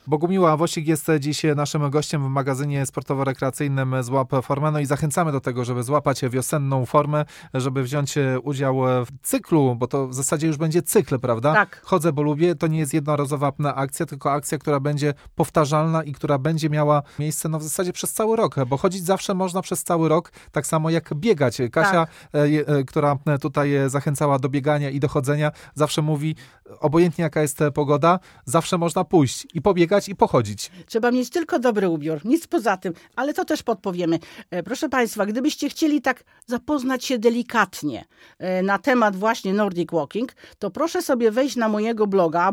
Bogumiła Wosik jest dziś naszym gościem w magazynie sportowo-rekreacyjnym Złap Formę. No i zachęcamy do tego, żeby złapać wiosenną formę, żeby wziąć udział w cyklu, bo to w zasadzie już będzie cykl, prawda? Tak. Chodzę, bo lubię. To nie jest jednorazowa akcja, tylko akcja, która będzie powtarzalna i która będzie miała miejsce w zasadzie przez cały rok, bo chodzić zawsze można przez cały rok, tak samo jak biegać. Kasia, która tutaj zachęcała do biegania i do chodzenia, zawsze mówi, obojętnie jaka jest pogoda, zawsze można pójść i pobiegać i pochodzić. Trzeba mieć tylko dobry ubiór, nic poza tym, ale to też podpowiemy. Proszę Państwa, gdybyście chcieli tak zapoznać się delikatnie na temat właśnie Nordic Walking, to proszę sobie wejść na mojego bloga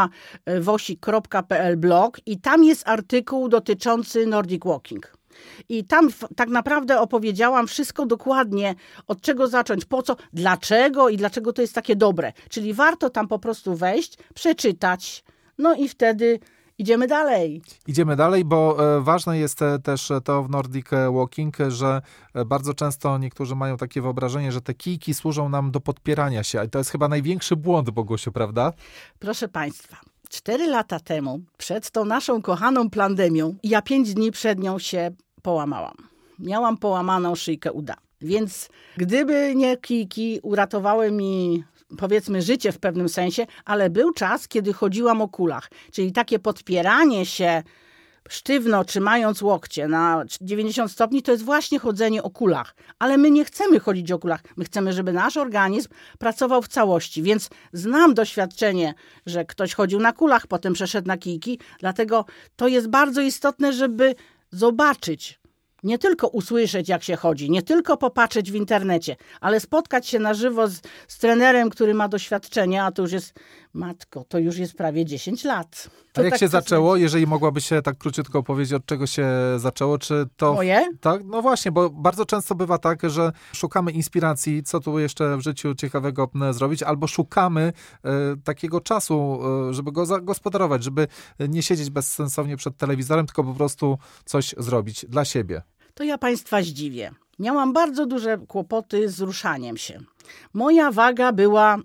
bogumiławosik.pl blog i tam jest artykuł dotyczący Nordic Walking. I tam tak naprawdę opowiedziałam wszystko dokładnie, od czego zacząć, po co, dlaczego i dlaczego to jest takie dobre. Czyli warto tam po prostu wejść, przeczytać, no i wtedy idziemy dalej. Idziemy dalej, bo ważne jest też to w Nordic Walking, że bardzo często niektórzy mają takie wyobrażenie, że te kijki służą nam do podpierania się. I to jest chyba największy błąd, Bogusiu, prawda? Proszę Państwa, 4 lata temu, przed tą naszą kochaną pandemią, ja 5 dni przed nią się połamałam. Miałam połamaną szyjkę uda. Więc gdyby nie kijki, uratowały mi, powiedzmy, życie w pewnym sensie, ale był czas, kiedy chodziłam o kulach. Czyli takie podpieranie się sztywno, trzymając łokcie na 90 stopni, to jest właśnie chodzenie o kulach. Ale my nie chcemy chodzić o kulach. My chcemy, żeby nasz organizm pracował w całości. Więc znam doświadczenie, że ktoś chodził na kulach, potem przeszedł na kijki. Dlatego to jest bardzo istotne, żeby zobaczyć, nie tylko usłyszeć, jak się chodzi, nie tylko popatrzeć w internecie, ale spotkać się na żywo z trenerem, który ma doświadczenie, a to już jest, matko, to już jest prawie 10 lat. A jak się zaczęło? Jeżeli mogłabyś się tak króciutko opowiedzieć, od czego się zaczęło? Czy to... Moje? Tak, no właśnie, bo bardzo często bywa tak, że szukamy inspiracji, co tu jeszcze w życiu ciekawego zrobić, albo szukamy takiego czasu, żeby go zagospodarować, żeby nie siedzieć bezsensownie przed telewizorem, tylko po prostu coś zrobić dla siebie. To ja Państwa zdziwię. Miałam bardzo duże kłopoty z ruszaniem się. Moja waga była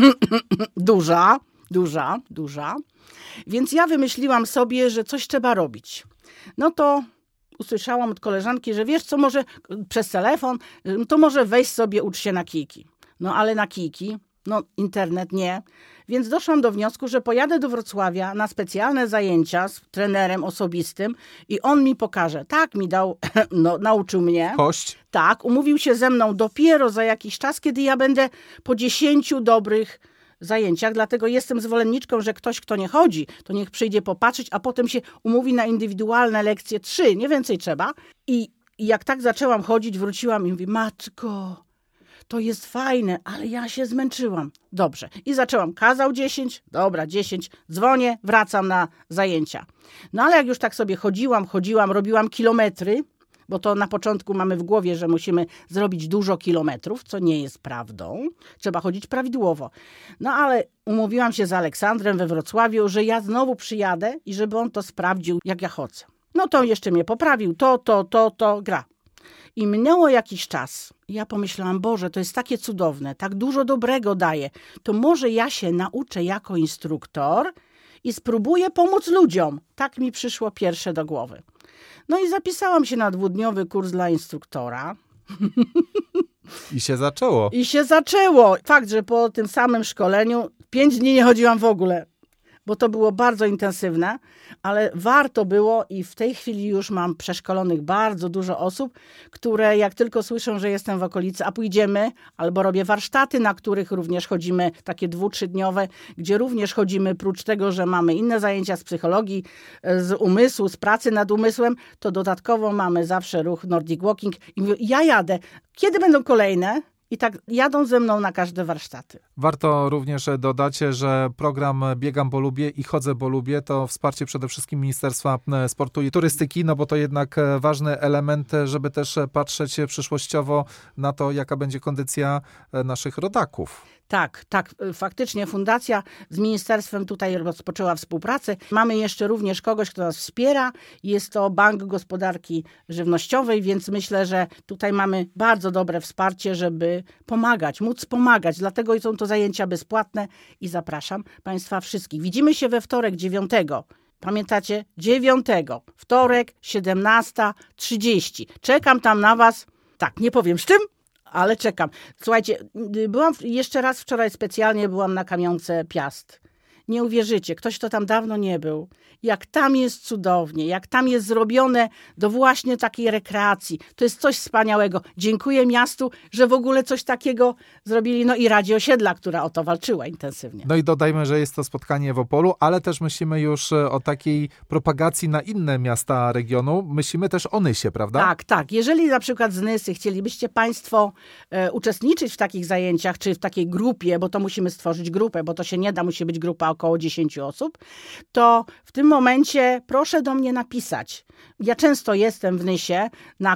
duża, więc ja wymyśliłam sobie, że coś trzeba robić. No to usłyszałam od koleżanki, że wiesz co, może przez telefon, to może weź sobie, ucz się na kijki. No ale na kijki, no internet nie. Więc doszłam do wniosku, że pojadę do Wrocławia na specjalne zajęcia z trenerem osobistym i on mi pokaże. Tak, mi dał, no, nauczył mnie. Kość. Tak, umówił się ze mną dopiero za jakiś czas, kiedy ja będę po 10 dobrych zajęciach. Dlatego jestem zwolenniczką, że ktoś, kto nie chodzi, to niech przyjdzie popatrzeć, a potem się umówi na indywidualne lekcje 3, nie więcej trzeba. I jak tak zaczęłam chodzić, wróciłam i mówię, matko, to jest fajne, ale ja się zmęczyłam. Dobrze. I zaczęłam. Kazał 10, dobra, 10, dzwonię, wracam na zajęcia. No ale jak już tak sobie chodziłam, robiłam kilometry, bo to na początku mamy w głowie, że musimy zrobić dużo kilometrów, co nie jest prawdą. Trzeba chodzić prawidłowo. No ale umówiłam się z Aleksandrem we Wrocławiu, że ja znowu przyjadę i żeby on to sprawdził, jak ja chodzę. No to jeszcze mnie poprawił, to, gra. I minęło jakiś czas. Ja pomyślałam, Boże, to jest takie cudowne, tak dużo dobrego daje. To może ja się nauczę jako instruktor i spróbuję pomóc ludziom. Tak mi przyszło pierwsze do głowy. No i zapisałam się na 2-dniowy kurs dla instruktora. I się zaczęło. Fakt, że po tym samym szkoleniu 5 dni nie chodziłam w ogóle, bo to było bardzo intensywne, ale warto było i w tej chwili już mam przeszkolonych bardzo dużo osób, które jak tylko słyszą, że jestem w okolicy, a pójdziemy, albo robię warsztaty, na których również chodzimy, takie 2-3-dniowe, gdzie również chodzimy, prócz tego, że mamy inne zajęcia z psychologii, z umysłu, z pracy nad umysłem, to dodatkowo mamy zawsze ruch Nordic Walking i mówię, ja jadę. Kiedy będą kolejne? I tak jadą ze mną na każde warsztaty. Warto również dodać, że program Biegam, bo lubię i chodzę, bo lubię to wsparcie przede wszystkim Ministerstwa Sportu i Turystyki, no bo to jednak ważny element, żeby też patrzeć przyszłościowo na to, jaka będzie kondycja naszych rodaków. Tak, faktycznie fundacja z ministerstwem tutaj rozpoczęła współpracę. Mamy jeszcze również kogoś, kto nas wspiera. Jest to Bank Gospodarki Żywnościowej, więc myślę, że tutaj mamy bardzo dobre wsparcie, żeby móc pomagać. Dlatego są to zajęcia bezpłatne i zapraszam Państwa wszystkich. Widzimy się we wtorek 9 Pamiętacie? 9, wtorek, 17:30. Czekam tam na was. Tak, nie powiem z czym, ale czekam. Słuchajcie, byłam jeszcze raz wczoraj specjalnie, byłam na Kamionce Piast. Nie uwierzycie, ktoś, kto tam dawno nie był, jak tam jest cudownie, jak tam jest zrobione do właśnie takiej rekreacji. To jest coś wspaniałego. Dziękuję miastu, że w ogóle coś takiego zrobili. No i Radzie Osiedla, która o to walczyła intensywnie. No i dodajmy, że jest to spotkanie w Opolu, ale też myślimy już o takiej propagacji na inne miasta regionu. Myślimy też o Nysie, prawda? Tak, tak. Jeżeli na przykład z Nysy chcielibyście państwo uczestniczyć w takich zajęciach, czy w takiej grupie, bo to musimy stworzyć grupę, bo to się nie da, musi być grupa około 10 osób, to w tym momencie proszę do mnie napisać. Ja często jestem w Nysie na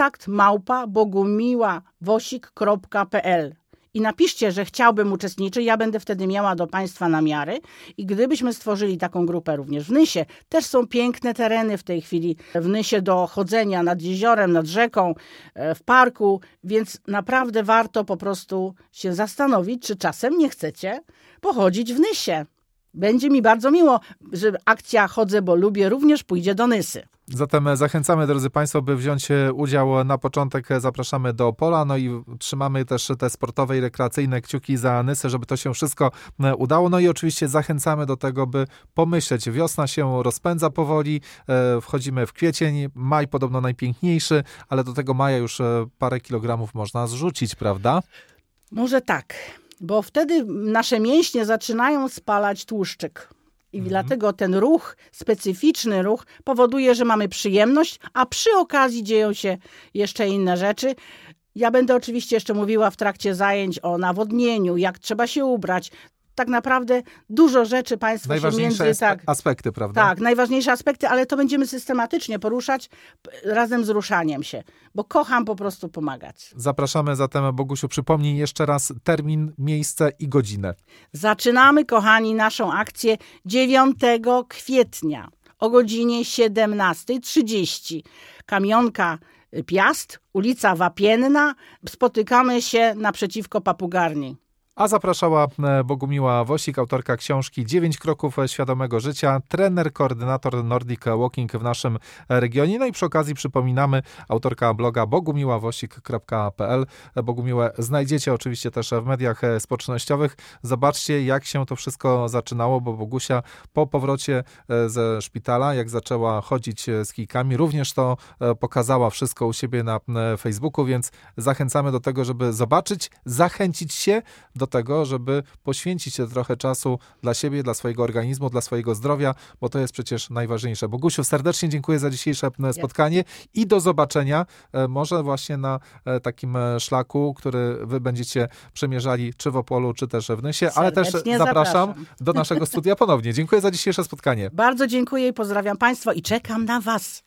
kontakt@bogumiławosik.pl i napiszcie, że chciałbym uczestniczyć, ja będę wtedy miała do państwa namiary i gdybyśmy stworzyli taką grupę również w Nysie, też są piękne tereny w tej chwili w Nysie do chodzenia nad jeziorem, nad rzeką, w parku, więc naprawdę warto po prostu się zastanowić, czy czasem nie chcecie pochodzić w Nysie. Będzie mi bardzo miło, że akcja Chodzę, bo lubię również pójdzie do Nysy. Zatem zachęcamy, drodzy Państwo, by wziąć udział. Na początek zapraszamy do Opola, no i trzymamy też te sportowe i rekreacyjne kciuki za Nysę, żeby to się wszystko udało. No i oczywiście zachęcamy do tego, by pomyśleć. Wiosna się rozpędza powoli, wchodzimy w kwiecień, maj podobno najpiękniejszy, ale do tego maja już parę kilogramów można zrzucić, prawda? Może tak, bo wtedy nasze mięśnie zaczynają spalać tłuszczyk. I dlatego ten ruch, specyficzny ruch powoduje, że mamy przyjemność, a przy okazji dzieją się jeszcze inne rzeczy. Ja będę oczywiście jeszcze mówiła w trakcie zajęć o nawodnieniu, jak trzeba się ubrać. Tak naprawdę dużo rzeczy państwo się aspekty, prawda? Tak, najważniejsze aspekty, ale to będziemy systematycznie poruszać razem z ruszaniem się, bo kocham po prostu pomagać. Zapraszamy zatem, Bogusiu, przypomnij jeszcze raz termin, miejsce i godzinę. Zaczynamy, kochani, naszą akcję 9 kwietnia o godzinie 17:30. Kamionka Piast, ulica Wapienna. Spotykamy się naprzeciwko Papugarni. A zapraszała Bogumiła Wosik, autorka książki 9 kroków świadomego życia, trener, koordynator Nordic Walking w naszym regionie. No i przy okazji przypominamy, autorka bloga bogumiławosik.pl. Bogumiłę znajdziecie oczywiście też w mediach społecznościowych. Zobaczcie, jak się to wszystko zaczynało, bo Bogusia po powrocie ze szpitala, jak zaczęła chodzić z kijkami, również to pokazała wszystko u siebie na Facebooku, więc zachęcamy do tego, żeby zobaczyć, zachęcić się do tego, żeby poświęcić trochę czasu dla siebie, dla swojego organizmu, dla swojego zdrowia, bo to jest przecież najważniejsze. Bogusiu, serdecznie dziękuję za dzisiejsze spotkanie i do zobaczenia może właśnie na takim szlaku, który wy będziecie przemierzali czy w Opolu, czy też w Nysie, ale też zapraszam do naszego studia ponownie. Dziękuję za dzisiejsze spotkanie. Bardzo dziękuję i pozdrawiam Państwa i czekam na Was.